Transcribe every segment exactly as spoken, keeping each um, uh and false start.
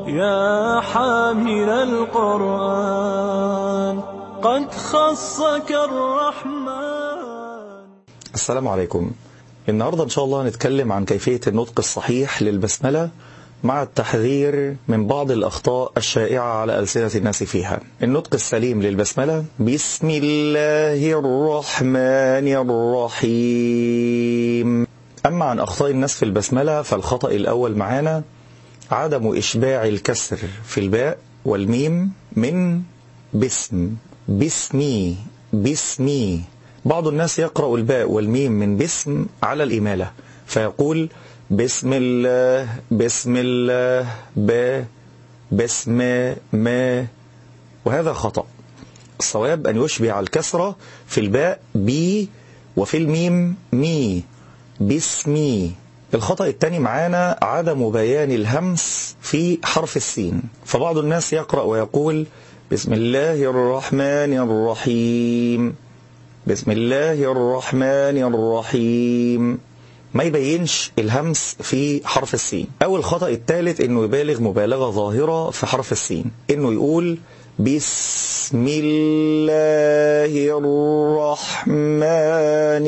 يا حامل القرآن قد خصك الرحمن. السلام عليكم. النهاردة إن شاء الله هنتكلم عن كيفية النطق الصحيح للبسملة مع التحذير من بعض الأخطاء الشائعة على ألسنة الناس فيها. النطق السليم للبسملة: بسم الله الرحمن الرحيم. أما عن أخطاء الناس في البسملة فالخطأ الأول معانا عدم إشباع الكسر في الباء والميم من بسم، بسمي، بسمي. بعض الناس يقرأ الباء والميم من بسم على الإمالة فيقول بسم الله، بسم الله، ب، بسم، ما، وهذا خطأ. الصواب أن يشبع الكسرة في الباء بي وفي الميم مي، بسمي. الخطأ الثاني معانا عدم بيان الهمس في حرف السين، فبعض الناس يقرأ ويقول بسم الله الرحمن الرحيم، بسم الله الرحمن الرحيم، ما يبينش الهمس في حرف السين. أو الخطأ الثالث إنه يبالغ مبالغة ظاهرة في حرف السين، إنه يقول بسم الله الرحمن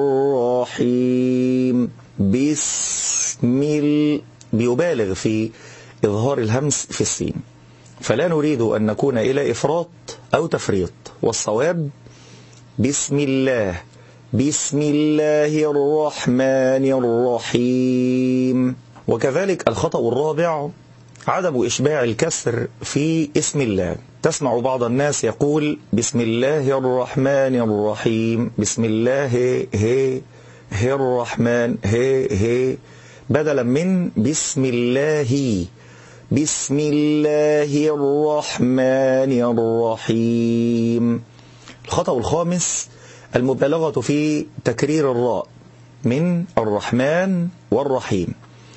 الرحيم، بسم ال... بيبالغ في إظهار الهمس في السين، فلا نريد أن نكون إلى إفراط أو تفريط. والصواب بسم الله، بسم الله الرحمن الرحيم. وكذلك الخطأ الرابع عدم إشباع الكسر في اسم الله. تسمع بعض الناس يقول بسم الله الرحمن الرحيم، بسم الله هي هي الرحمن هي هي، بدلا من بسم الله، بسم الله الرحمن الرحيم. الخطأ الخامس المبالغة في تكرير الراء من الرحمن والرحيم،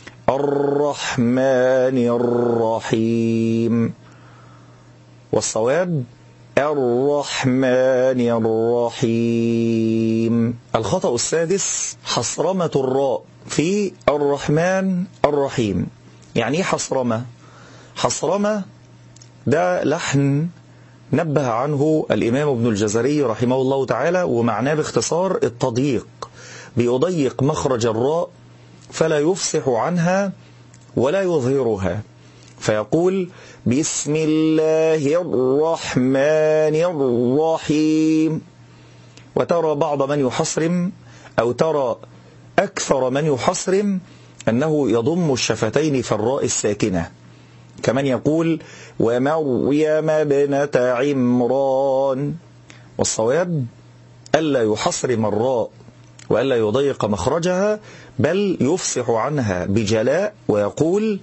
الرحمن الرحيم. والصواب الرحمن الرحيم. الخطأ السادس حصرمة الراء في الرحمن الرحيم. يعني ايه حصرمة؟ حصرمة ده لحن نبه عنه الإمام ابن الجزري رحمه الله تعالى، ومعناه باختصار التضييق، بيضيق مخرج الراء فلا يفصح عنها ولا يظهرها، فيقول بسم الله الرحمن الرحيم. وترى بعض من يحصرم أو ترى أكثر من يحصرم أنه يضم الشفتين في الراء الساكنة، كمن يقول ومريم ابنة عمران. والصواب ألا يحصرم الراء وألا يضيق مخرجها، بل يفصح عنها بجلاء ويقول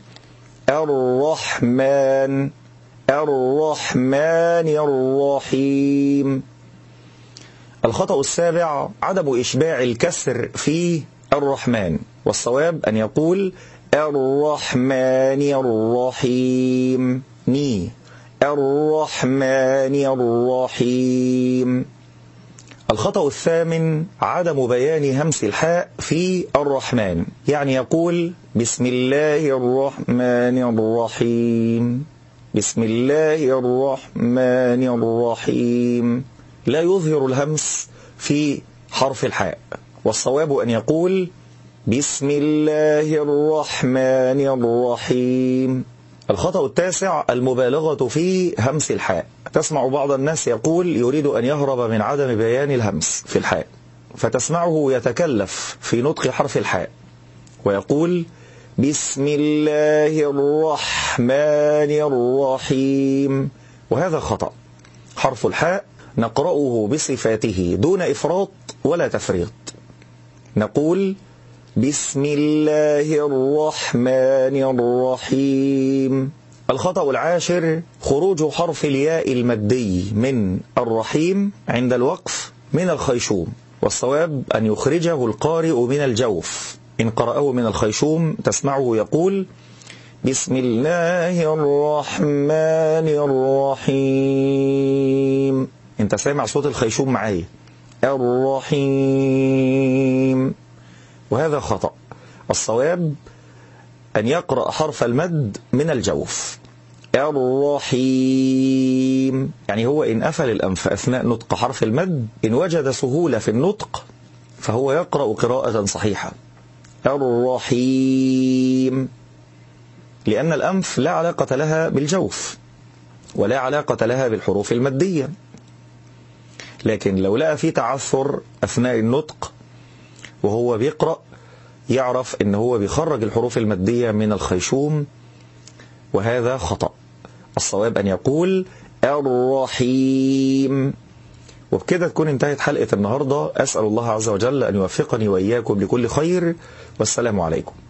الرحمن، الرحمن الرحيم. الخطأ السابع عدم إشباع الكسر في الرحمن، والصواب أن يقول الرحمن الرحيم، ني، الرحمن الرحيم. الخطأ الثامن عدم بيان همس الحاء في الرحمن، يعني يقول بسم الله الرحمن الرحيم، بسم الله الرحمن الرحيم، لا يظهر الهمس في حرف الحاء. والصواب أن يقول بسم الله الرحمن الرحيم. الخطأ التاسع المبالغة في همس الحاء. تسمع بعض الناس يقول يريد أن يهرب من عدم بيان الهمس في الحاء، فتسمعه يتكلف في نطق حرف الحاء ويقول بسم الله الرحمن الرحيم، وهذا خطأ. حرف الحاء نقرأه بصفاته دون إفراط ولا تفريط. نقول بسم الله الرحمن الرحيم. الخطأ العاشر خروج حرف الياء المدي من الرحيم عند الوقف من الخيشوم، والصواب أن يخرجه القارئ من الجوف. إن قرأه من الخيشوم تسمعه يقول بسم الله الرحمن الرحيم. انت سامع صوت الخيشوم معايا، الرحيم، وهذا خطأ. الصواب أن يقرأ حرف المد من الجوف. الرحيم. يعني هو إن قفل الأنف أثناء نطق حرف المد، إن وجد سهولة في النطق فهو يقرأ قراءة صحيحة الرحيم، لأن الأنف لا علاقة لها بالجوف ولا علاقة لها بالحروف المادية. لكن لو لقى في تعثر أثناء النطق وهو بيقرأ، يعرف إن هو بيخرج الحروف المادية من الخيشوم، وهذا خطأ. الصواب أن يقول الرحيم. وبكده تكون انتهت حلقة النهاردة. أسأل الله عز وجل أن يوفقني وإياكم لكل خير، والسلام عليكم.